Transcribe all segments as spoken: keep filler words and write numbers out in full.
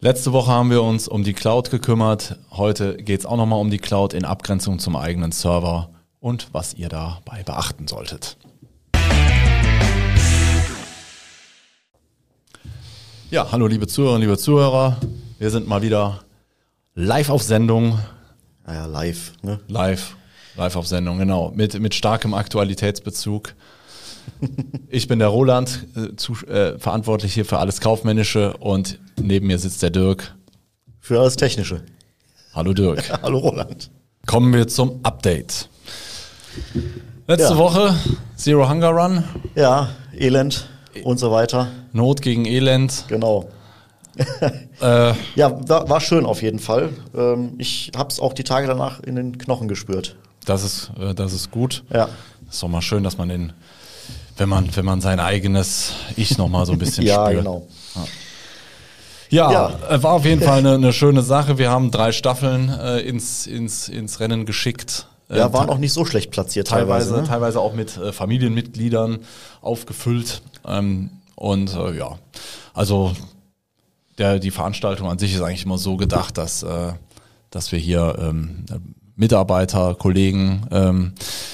Letzte Woche haben wir uns um die Cloud gekümmert. Heute geht es auch nochmal um die Cloud in Abgrenzung zum eigenen Server und was ihr dabei beachten solltet. Ja, hallo liebe Zuhörerinnen, liebe Zuhörer. Wir sind mal wieder live auf Sendung. Naja, live, ne? Live, live auf Sendung, genau. Mit, mit starkem Aktualitätsbezug. Ich bin der Roland, äh, zu, äh, verantwortlich hier für alles Kaufmännische und neben mir sitzt der Dirk. Für alles Technische. Hallo Dirk. Hallo Roland. Kommen wir zum Update. Letzte Ja. Woche Zero Hunger Run. Ja, Elend und so weiter. Not gegen Elend. Genau. Äh, Ja, war, war schön auf jeden Fall. Ähm, ich hab's auch die Tage danach in den Knochen gespürt. das ist, äh, das ist gut. Ja. Ist doch mal schön, dass man den, wenn man, wenn man sein eigenes Ich noch mal so ein bisschen Ja, spürt. genau. Ja, Ja. äh, war auf jeden Fall eine, eine schöne Sache. Wir haben drei Staffeln äh, ins, ins, ins Rennen geschickt. Äh, Ja, waren auch nicht so schlecht platziert teilweise, teilweise. Ne? teilweise auch mit äh, Familienmitgliedern aufgefüllt. Ähm, und äh, ja, also der, die Veranstaltung an sich ist eigentlich immer so gedacht, dass, äh, dass wir hier ähm, Mitarbeiter, Kollegen ähm,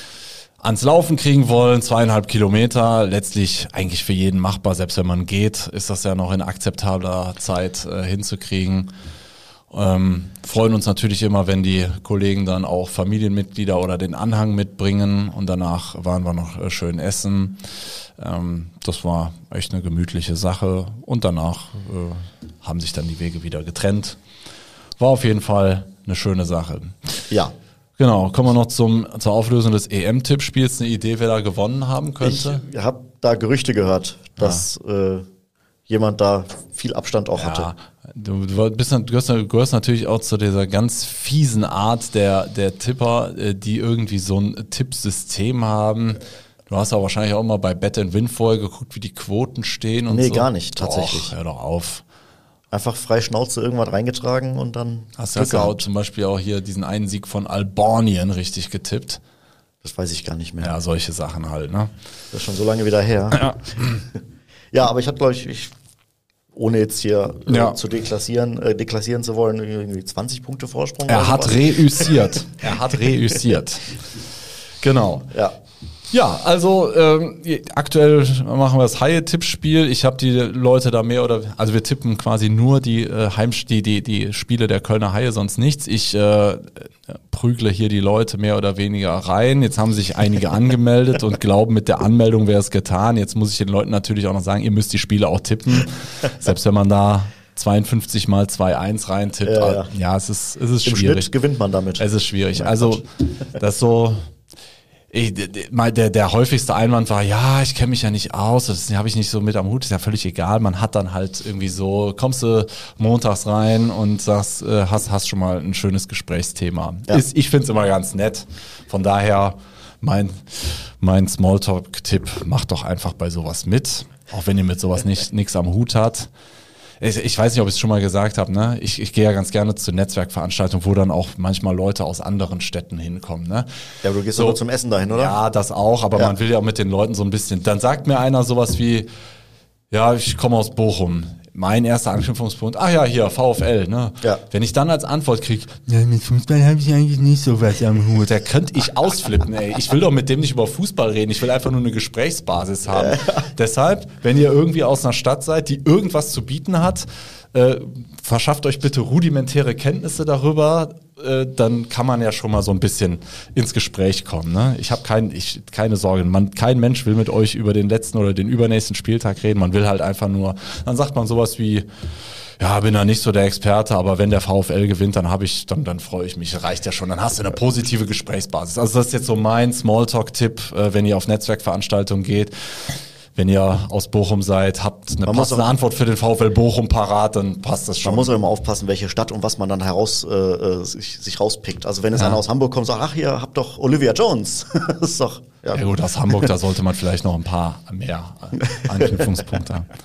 ans Laufen kriegen wollen, zweieinhalb Kilometer, letztlich eigentlich für jeden machbar, selbst wenn man geht, ist das ja noch in akzeptabler Zeit äh, hinzukriegen. Ähm, freuen uns natürlich immer, wenn die Kollegen dann auch Familienmitglieder oder den Anhang mitbringen und danach waren wir noch äh, schön essen. Ähm, das war echt eine gemütliche Sache und danach äh, haben sich dann die Wege wieder getrennt. War auf jeden Fall eine schöne Sache. Ja. Genau, kommen wir noch zum, zur Auflösung des E M-Tippspiels. Eine Idee, wer da gewonnen haben Ich könnte? habe da Gerüchte gehört, dass äh, jemand da viel Abstand auch hatte. Ja, du, du, bist, du, gehörst, du gehörst natürlich auch zu dieser ganz fiesen Art der, der Tipper, äh, die irgendwie so ein Tippsystem haben. Du hast ja wahrscheinlich auch mal bei Bet and Win vorher geguckt, wie die Quoten stehen und Nee, so. gar nicht, tatsächlich. Och, hör doch auf. Einfach frei Schnauze irgendwas reingetragen und dann Hast du Glück ja auch gehabt. zum Beispiel auch hier diesen einen Sieg von Albanien richtig getippt? Das weiß ich gar nicht mehr. Ja, solche Sachen halt, ne? Das ist schon so lange wieder her. Ja. Ja, aber ich hatte, glaube ich, ich, ohne jetzt hier äh, Ja. zu deklassieren, äh, deklassieren zu wollen, irgendwie zwanzig Punkte Vorsprung. Er oder hat sowas. reüssiert. Er hat reüssiert. Genau. Ja, Ja, also ähm, aktuell machen wir das Haie-Tippspiel. Ich habe die Leute da mehr oder also wir tippen quasi nur die äh, Heimst die, die die Spiele der Kölner Haie, sonst nichts. Ich äh, prügle hier die Leute mehr oder weniger rein. Jetzt haben sich einige angemeldet und glauben, mit der Anmeldung wäre es getan. Jetzt muss ich den Leuten natürlich auch noch sagen, ihr müsst die Spiele auch tippen. Selbst wenn man da zweiundfünfzig mal zwei eins reintippt. Ja, Ja, ja. es ist es ist im schwierig. Schnitt gewinnt man damit. Es ist schwierig. Also das so Ich, der, der, der häufigste Einwand war, ja, ich kenne mich ja nicht aus, das habe ich nicht so mit am Hut, ist ja völlig egal. Man hat dann halt irgendwie so, kommst du montags rein und sagst, äh, hast, hast schon mal ein schönes Gesprächsthema. Ja. Ist, ich finde es immer ganz nett. Von daher, mein, mein Smalltalk-Tipp, macht doch einfach bei sowas mit, auch wenn ihr mit sowas nicht nichts am Hut habt. Ich, ich weiß nicht, ob ich es schon mal gesagt habe, ne? Ich, ich gehe ja ganz gerne zu Netzwerkveranstaltungen, wo dann auch manchmal Leute aus anderen Städten hinkommen, ne? Ja, aber du gehst So. doch nur zum Essen dahin, oder? Ja, das auch, aber Ja. man will ja auch mit den Leuten so ein bisschen. Dann sagt mir einer sowas wie, ja, ich komme aus Bochum. Mein erster Anknüpfungspunkt, ach ja, hier, VfL, ne? Ja. Wenn ich dann als Antwort kriege, ja, mit Fußball habe ich eigentlich nicht so was am Hut. Da könnte ich ausflippen, ey. Ich will doch mit dem nicht über Fußball reden, ich will einfach nur eine Gesprächsbasis haben. Deshalb, wenn ihr irgendwie aus einer Stadt seid, die irgendwas zu bieten hat, äh, verschafft euch bitte rudimentäre Kenntnisse darüber, äh, dann kann man ja schon mal so ein bisschen ins Gespräch kommen. Ne? Ich habe kein, ich, keine Sorge, man, kein Mensch will mit euch über den letzten oder den übernächsten Spieltag reden, man will halt einfach nur, dann sagt man sowas wie, ja, bin da nicht so der Experte, aber wenn der VfL gewinnt, dann habe ich, dann, dann freue ich mich, reicht ja schon, dann hast du eine positive Gesprächsbasis. Also das ist jetzt so mein Smalltalk-Tipp, äh, wenn ihr auf Netzwerkveranstaltungen geht. Wenn ihr aus Bochum seid, habt eine Man muss passende auch- Antwort für den VfL Bochum parat, dann passt das schon. Man muss auch immer aufpassen, welche Stadt und was man dann heraus äh, äh, sich, sich rauspickt. Also wenn es Ja. einer aus Hamburg kommt und sagt, ach, ihr habt doch Olivia Jones. Das ist doch, ja, Ja gut, aus Hamburg, da sollte man vielleicht noch ein paar mehr äh, Anknüpfungspunkte haben.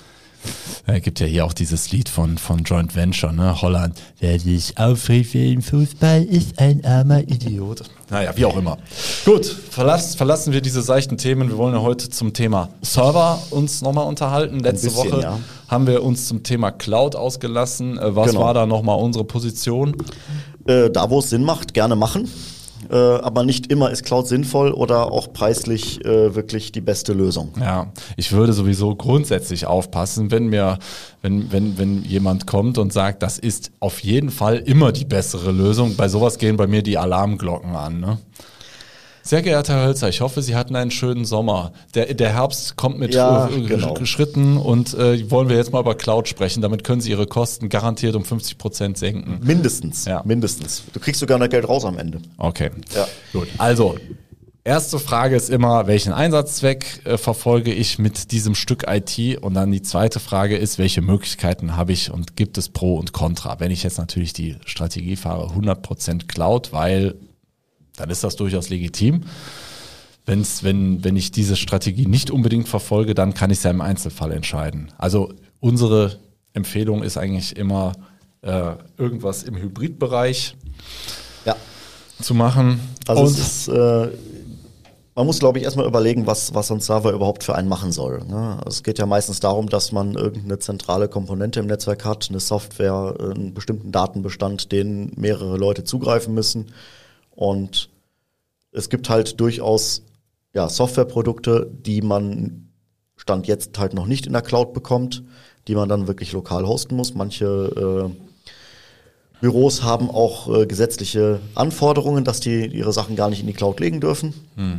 Es gibt ja hier auch dieses Lied von, von Joint Venture, ne? Holland. Wer sich aufregt für den Fußball, ist ein armer Idiot. Naja, wie auch immer. Gut, verlass, verlassen wir diese seichten Themen. Wir wollen ja heute zum Thema Server uns nochmal unterhalten. Letzte bisschen, Woche ja. haben wir uns zum Thema Cloud ausgelassen. Was Genau. war da nochmal unsere Position? Äh, da, wo es Sinn macht, gerne machen. Äh, aber nicht immer ist Cloud sinnvoll oder auch preislich äh, wirklich die beste Lösung. Ja, ich würde sowieso grundsätzlich aufpassen, wenn mir, wenn, wenn, wenn jemand kommt und sagt, das ist auf jeden Fall immer die bessere Lösung. Bei sowas gehen bei mir die Alarmglocken an, ne? Sehr geehrter Herr Hölzer, ich hoffe, Sie hatten einen schönen Sommer. Der, der Herbst kommt mit Ja, äh, genau. Schritten und äh, wollen wir jetzt mal über Cloud sprechen. Damit können Sie Ihre Kosten garantiert um fünfzig Prozent senken. Mindestens, Ja. mindestens. Du kriegst sogar noch Geld raus am Ende. Okay, Ja. gut. Also, erste Frage ist immer, welchen Einsatzzweck äh, verfolge ich mit diesem Stück I T? Und dann die zweite Frage ist, welche Möglichkeiten habe ich und gibt es Pro und Contra? Wenn ich jetzt natürlich die Strategie fahre, hundert Prozent Cloud, weil dann ist das durchaus legitim. Wenn's, wenn, wenn ich diese Strategie nicht unbedingt verfolge, dann kann ich es ja im Einzelfall entscheiden. Also unsere Empfehlung ist eigentlich immer, äh, irgendwas im Hybridbereich Ja. zu machen. Also Und es ist, äh, man muss, glaube ich, erstmal überlegen, was, was so ein Server überhaupt für einen machen soll. Ne? Es geht ja meistens darum, dass man irgendeine zentrale Komponente im Netzwerk hat, eine Software, einen bestimmten Datenbestand, den mehrere Leute zugreifen müssen. Und es gibt halt durchaus ja, Softwareprodukte, die man Stand jetzt halt noch nicht in der Cloud bekommt, die man dann wirklich lokal hosten muss. Manche äh, Büros haben auch äh, gesetzliche Anforderungen, dass die ihre Sachen gar nicht in die Cloud legen dürfen. Hm.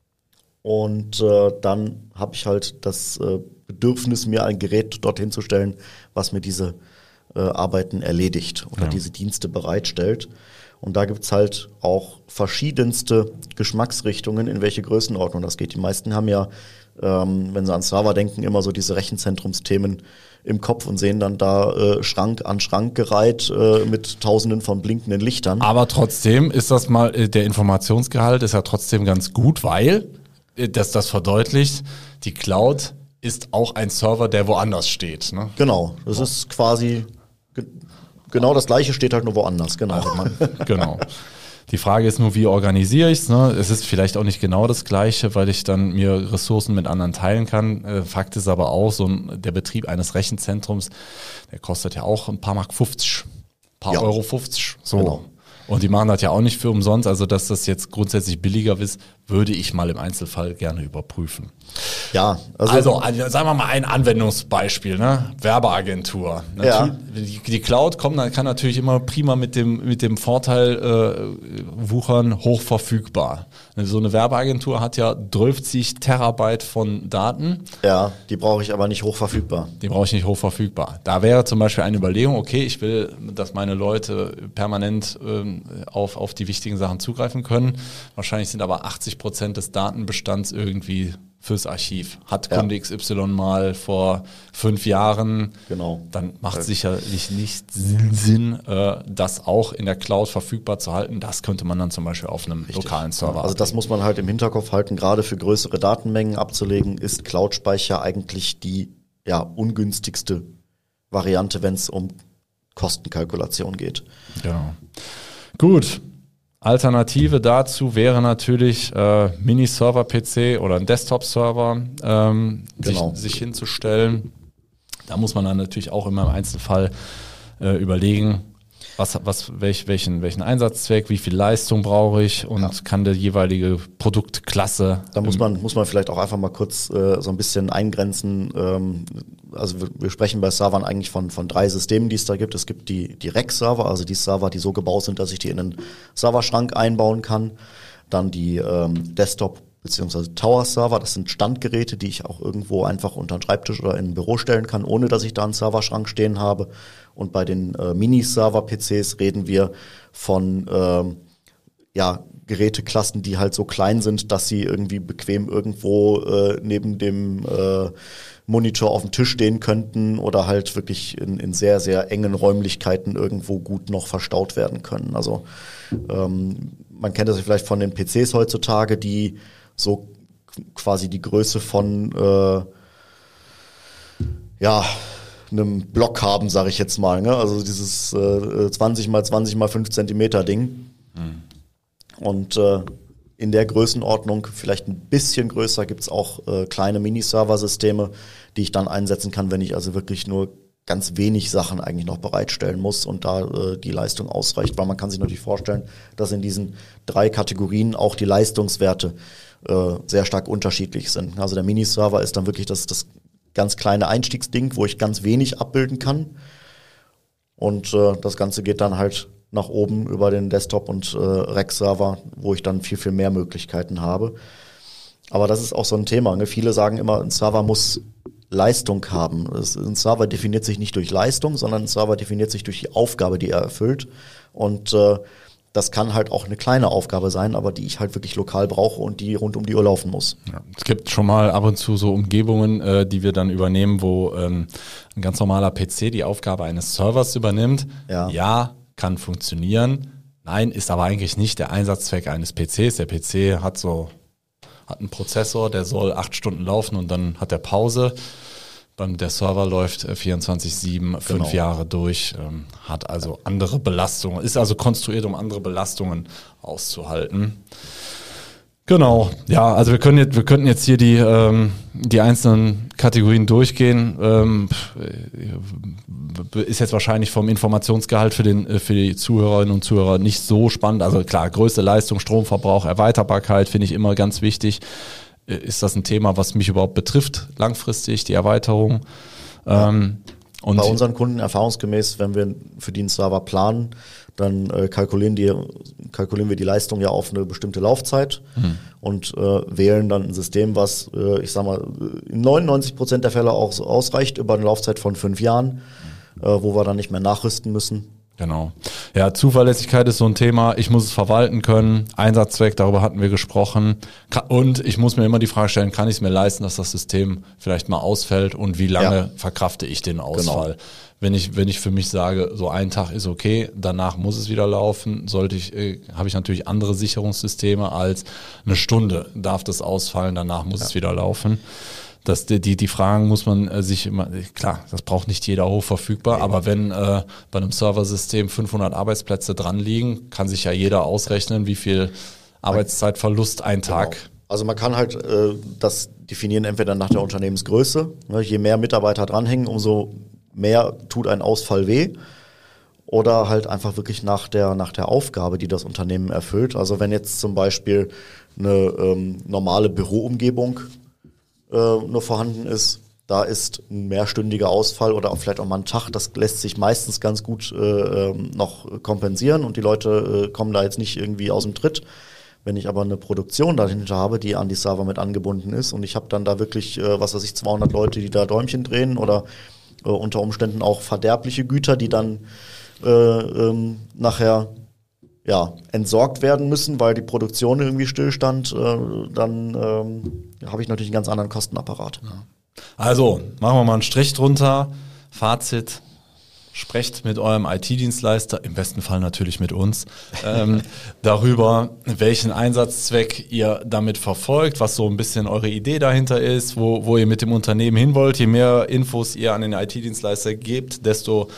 Und äh, dann habe ich halt das äh, Bedürfnis, mir ein Gerät dorthin zu stellen, was mir diese äh, Arbeiten erledigt oder Ja. diese Dienste bereitstellt. Und da gibt's halt auch verschiedenste Geschmacksrichtungen, in welche Größenordnung das geht. Die meisten haben ja, ähm, wenn sie an Server denken, immer so diese Rechenzentrumsthemen im Kopf und sehen dann da äh, Schrank an Schrank gereiht äh, mit tausenden von blinkenden Lichtern. Aber trotzdem ist das mal, äh, der Informationsgehalt ist ja trotzdem ganz gut, weil, äh, dass das verdeutlicht, die Cloud ist auch ein Server, der woanders steht. Ne? Genau, das ist quasi ge- genau das Gleiche, steht halt nur woanders. Genau. Genau. Die Frage ist nur, wie organisiere ich es? Ne? Es ist vielleicht auch nicht genau das Gleiche, weil ich dann mir Ressourcen mit anderen teilen kann. Äh, Fakt ist aber auch, so ein, der Betrieb eines Rechenzentrums, der kostet ja auch ein paar Mark fünfzig, ein paar Ja. Euro fünfzig. So. Genau. Und die machen das ja auch nicht für umsonst. Also, dass das jetzt grundsätzlich billiger ist, würde ich mal im Einzelfall gerne überprüfen. Ja, also, Also, also sagen wir mal ein Anwendungsbeispiel, ne? Werbeagentur. Ja. Die, die Cloud kommt, dann kann natürlich immer prima mit dem, mit dem Vorteil äh, wuchern, hochverfügbar. So eine Werbeagentur hat ja zwölfzig Terabyte von Daten. ja, die brauche ich aber nicht hochverfügbar. Die brauche ich nicht hochverfügbar. Da wäre zum Beispiel eine Überlegung, okay, ich will, dass meine Leute permanent ähm, auf, auf die wichtigen Sachen zugreifen können. Wahrscheinlich sind aber achtzig Prozent des Datenbestands irgendwie fürs Archiv. Hat Ja. Kunde X Y mal vor fünf Jahren. Genau. Dann macht es sicherlich nicht Sinn, äh, das auch in der Cloud verfügbar zu halten. Das könnte man dann zum Beispiel auf einem lokalen Server Also das muss man halt im Hinterkopf halten, gerade für größere Datenmengen abzulegen, ist Cloud-Speicher eigentlich die ja, ungünstigste Variante, wenn es um Kostenkalkulation geht. Genau. Gut. Alternative dazu wäre natürlich äh, Mini-Server-P C oder ein Desktop-Server ähm, Genau. sich, sich hinzustellen. Da muss man dann natürlich auch immer im Einzelfall äh, überlegen, was, was, welch, welchen, welchen Einsatzzweck, wie viel Leistung brauche ich und Ja. kann der jeweilige Produktklasse. Da muss man, muss man vielleicht auch einfach mal kurz äh, so ein bisschen eingrenzen. Ähm, also wir, wir sprechen bei Servern eigentlich von, von drei Systemen, die es da gibt. Es gibt die, die Rack-Server, also die Server, die so gebaut sind, dass ich die in einen Serverschrank einbauen kann. Dann die ähm, Desktop- bzw. Tower-Server, das sind Standgeräte, die ich auch irgendwo einfach unter den Schreibtisch oder in ein Büro stellen kann, ohne dass ich da einen Serverschrank stehen habe. Und bei den äh, Mini-Server-P Cs reden wir von ähm, ja, Geräteklassen, die halt so klein sind, dass sie irgendwie bequem irgendwo äh, neben dem äh, Monitor auf dem Tisch stehen könnten oder halt wirklich in, in sehr, sehr engen Räumlichkeiten irgendwo gut noch verstaut werden können. Also ähm, man kennt das vielleicht von den P Cs heutzutage, die so quasi die Größe von äh, ja einem Block haben, sage ich jetzt mal. Ne? Also dieses äh, zwanzig mal zwanzig mal fünf Zentimeter Ding. Mhm. Und äh, in der Größenordnung, vielleicht ein bisschen größer, gibt's auch äh, kleine Mini-Server-Systeme, die ich dann einsetzen kann, wenn ich also wirklich nur ganz wenig Sachen eigentlich noch bereitstellen muss und da äh, die Leistung ausreicht. Weil man kann sich natürlich vorstellen, dass in diesen drei Kategorien auch die Leistungswerte äh, sehr stark unterschiedlich sind. Also der Mini-Server ist dann wirklich das, das ganz kleine Einstiegsding, wo ich ganz wenig abbilden kann. Und äh, das Ganze geht dann halt nach oben über den Desktop- und äh, Rack-Server, wo ich dann viel, viel mehr Möglichkeiten habe. Aber das ist auch so ein Thema. Ne? Viele sagen immer, ein Server muss Leistung haben. Ein Server definiert sich nicht durch Leistung, sondern ein Server definiert sich durch die Aufgabe, die er erfüllt. Und äh, das kann halt auch eine kleine Aufgabe sein, aber die ich halt wirklich lokal brauche und die rund um die Uhr laufen muss. Ja, es gibt schon mal ab und zu so Umgebungen, äh, die wir dann übernehmen, wo ähm, ein ganz normaler P C die Aufgabe eines Servers übernimmt. Ja, ja kann funktionieren. Nein, ist aber eigentlich nicht der Einsatzzweck eines P Cs. Der P C hat so hat einen Prozessor, der soll acht Stunden laufen und dann hat er Pause. Beim der Server läuft vierundzwanzig sieben, fünf Genau. Jahre durch, ähm, hat also andere Belastungen, ist also konstruiert, um andere Belastungen auszuhalten. Genau, ja, also wir können jetzt, wir könnten jetzt hier die ähm, die einzelnen Kategorien durchgehen. Ähm, ist jetzt wahrscheinlich vom Informationsgehalt für den für die Zuhörerinnen und Zuhörer nicht so spannend. Also klar, Größe, Leistung, Stromverbrauch, Erweiterbarkeit finde ich immer ganz wichtig. Ist das ein Thema, was mich überhaupt betrifft, langfristig, die Erweiterung? Ja. Ähm, und bei unseren Kunden erfahrungsgemäß, wenn wir für den Server planen, dann äh, kalkulieren, die, kalkulieren wir die Leistung ja auf eine bestimmte Laufzeit mhm. und äh, wählen dann ein System, was, äh, ich sag mal, in neunundneunzig Prozent der Fälle auch so ausreicht über eine Laufzeit von fünf Jahren, mhm. äh, wo wir dann nicht mehr nachrüsten müssen. Genau. Ja, Zuverlässigkeit ist so ein Thema. Ich muss es verwalten können. Einsatzzweck, darüber hatten wir gesprochen. Und ich muss mir immer die Frage stellen, kann ich es mir leisten, dass das System vielleicht mal ausfällt und wie lange ja. verkrafte ich den Ausfall? Genau. Wenn ich, wenn ich für mich sage, so ein Tag ist okay, danach muss es wieder laufen, sollte ich, äh, habe ich natürlich andere Sicherungssysteme als eine Stunde darf das ausfallen, danach muss ja. es wieder laufen. Das, die, die Fragen muss man äh, sich immer, klar, das braucht nicht jeder hochverfügbar, aber wenn äh, bei einem Serversystem fünfhundert Arbeitsplätze dran liegen, kann sich ja jeder ausrechnen, wie viel Arbeitszeitverlust ein Tag. Genau. Also man kann halt äh, das definieren entweder nach der Unternehmensgröße, ne, je mehr Mitarbeiter dranhängen, umso mehr tut ein Ausfall weh, oder halt einfach wirklich nach der, nach der Aufgabe, die das Unternehmen erfüllt. Also wenn jetzt zum Beispiel eine ähm, normale Büroumgebung nur vorhanden ist, da ist ein mehrstündiger Ausfall oder auch vielleicht auch mal ein Tag, das lässt sich meistens ganz gut äh, noch kompensieren und die Leute äh, kommen da jetzt nicht irgendwie aus dem Tritt. Wenn ich aber eine Produktion dahinter habe, die an die Server mit angebunden ist und ich habe dann da wirklich, äh, was weiß ich, zweihundert Leute, die da Däumchen drehen oder äh, unter Umständen auch verderbliche Güter, die dann äh, ähm, nachher ja, entsorgt werden müssen, weil die Produktion irgendwie stillstand, äh, dann ähm, habe ich natürlich einen ganz anderen Kostenapparat. Ja. Also, machen wir mal einen Strich drunter. Fazit, sprecht mit eurem I T-Dienstleister, im besten Fall natürlich mit uns, ähm, darüber, welchen Einsatzzweck ihr damit verfolgt, was so ein bisschen eure Idee dahinter ist, wo, wo ihr mit dem Unternehmen hin wollt. Je mehr Infos ihr an den I T-Dienstleister gebt, desto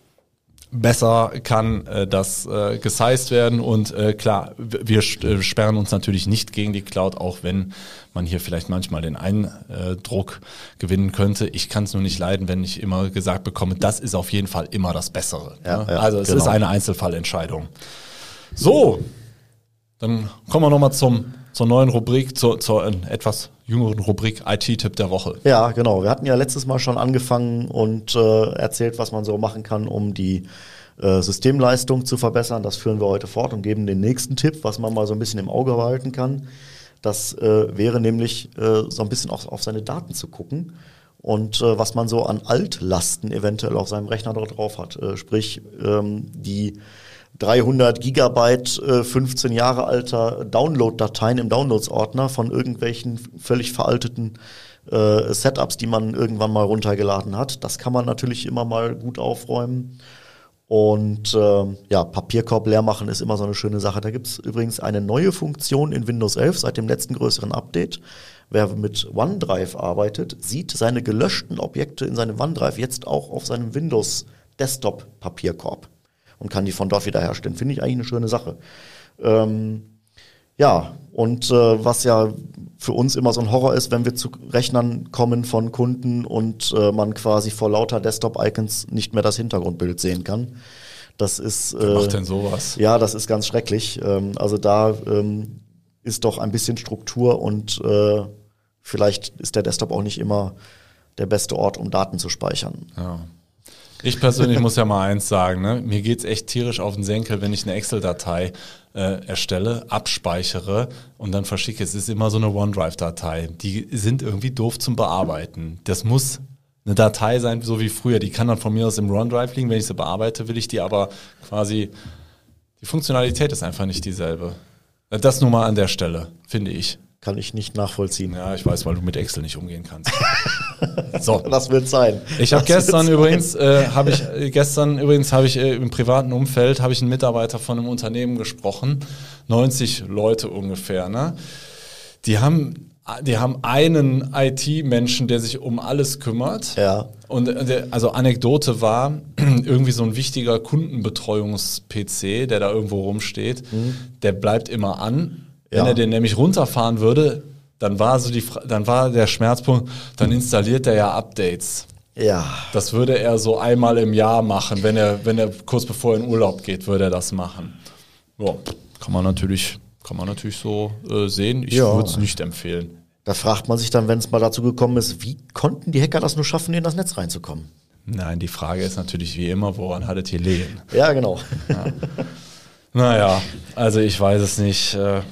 besser kann äh, das äh, gesized werden und äh, klar, wir äh, sperren uns natürlich nicht gegen die Cloud, auch wenn man hier vielleicht manchmal den Eindruck gewinnen könnte. Ich kann es nur nicht leiden, wenn ich immer gesagt bekomme, das ist auf jeden Fall immer das Bessere. Ja, ne? ja, also es genau. ist eine Einzelfallentscheidung. So, dann kommen wir nochmal zum zur neuen Rubrik, zur, zur äh, etwas jüngeren Rubrik I T-Tipp der Woche. Ja, genau. Wir hatten ja letztes Mal schon angefangen und äh, erzählt, was man so machen kann, um die äh, Systemleistung zu verbessern. Das führen wir heute fort und geben den nächsten Tipp, was man mal so ein bisschen im Auge behalten kann. Das äh, wäre nämlich äh, so ein bisschen auch auf seine Daten zu gucken und äh, was man so an Altlasten eventuell auf seinem Rechner dort drauf hat. Äh, sprich, ähm, die dreihundert Gigabyte, äh, fünfzehn Jahre alter Download-Dateien im Downloads-Ordner von irgendwelchen völlig veralteten äh, Setups, die man irgendwann mal runtergeladen hat. Das kann man natürlich immer mal gut aufräumen. Und äh, ja, Papierkorb leer machen ist immer so eine schöne Sache. Da gibt es übrigens eine neue Funktion in Windows elf seit dem letzten größeren Update. Wer mit OneDrive arbeitet, sieht seine gelöschten Objekte in seinem OneDrive jetzt auch auf seinem Windows-Desktop-Papierkorb und kann die von dort wiederherstellen. Finde ich eigentlich eine schöne Sache. Ähm, ja, und äh, was ja für uns immer so ein Horror ist, wenn wir zu Rechnern kommen von Kunden und äh, man quasi vor lauter Desktop-Icons nicht mehr das Hintergrundbild sehen kann. Das ist... Äh, Wer macht denn sowas? Ja, das ist ganz schrecklich. Ähm, also da ähm, ist doch ein bisschen Struktur und äh, vielleicht ist der Desktop auch nicht immer der beste Ort, um Daten zu speichern. Ja. Ich persönlich muss ja mal eins sagen, ne? Mir geht's echt tierisch auf den Senkel, wenn ich eine Excel-Datei äh, erstelle, abspeichere und dann verschicke. Es ist immer so eine OneDrive-Datei. Die sind irgendwie doof zum Bearbeiten. Das muss eine Datei sein, so wie früher. Die kann dann von mir aus im OneDrive liegen. Wenn ich sie bearbeite, will ich die aber quasi... Die Funktionalität ist einfach nicht dieselbe. Das nur mal an der Stelle, finde ich. Kann ich nicht nachvollziehen. Ja, ich weiß, weil du mit Excel nicht umgehen kannst. So. Das wird sein. Ich habe gestern übrigens, äh, habe ich äh, gestern übrigens habe ich äh, im privaten Umfeld habe ich einen Mitarbeiter von einem Unternehmen gesprochen, neunzig Leute ungefähr, ne? Die haben die haben einen I T-Menschen, der sich um alles kümmert. Ja. Und der, also Anekdote war, irgendwie so ein wichtiger Kundenbetreuungs-P C, der da irgendwo rumsteht, mhm. der bleibt immer an. Wenn Ja. er den nämlich runterfahren würde, dann war so die, Fra- dann war der Schmerzpunkt, dann installiert er ja Updates. Ja. Das würde er so einmal im Jahr machen, wenn er, wenn er kurz bevor er in Urlaub geht, würde er das machen. Ja, kann man natürlich, kann man natürlich so äh, sehen. Ich Ja. würde es nicht empfehlen. Da fragt man sich dann, wenn es mal dazu gekommen ist, wie konnten die Hacker das nur schaffen, in das Netz reinzukommen? Nein, die Frage ist natürlich wie immer, woran hat es hier liegen? Ja, genau. Naja, also ich weiß es nicht. Äh,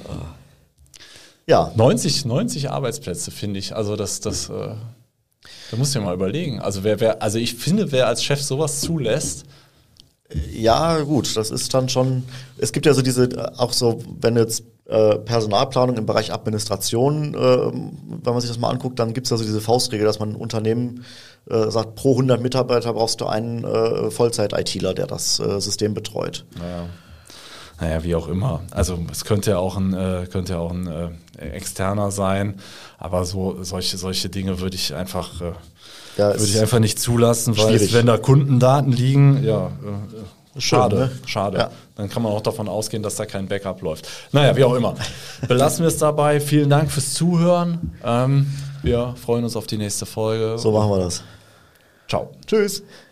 Ja, neunzig, neunzig Arbeitsplätze finde ich. Also das, das, äh, da musst du dir mal überlegen. Also wer, wer, also ich finde, wer als Chef sowas zulässt, ja, gut, das ist dann schon, es gibt ja so diese, äh, auch so, wenn jetzt äh, Personalplanung im Bereich Administration, äh, wenn man sich das mal anguckt, dann gibt es ja so diese Faustregel, dass man ein Unternehmen äh, sagt, pro hundert Mitarbeiter brauchst du einen äh, Vollzeit-ITler, der das äh, System betreut. naja, naja, wie auch immer. Also es könnte ja auch ein, äh, könnte ja auch ein äh, externer sein, aber so solche, solche Dinge würde ich einfach, äh, Ja, würde ich ist einfach nicht zulassen, weil schwierig. es, wenn da Kundendaten liegen, ja, äh, schade, ne? schade. Ja. Dann kann man auch davon ausgehen, dass da kein Backup läuft. Naja, wie auch immer. Belassen wir es dabei. Vielen Dank fürs Zuhören. Ähm, wir freuen uns auf die nächste Folge. So machen wir das. Ciao. Tschüss.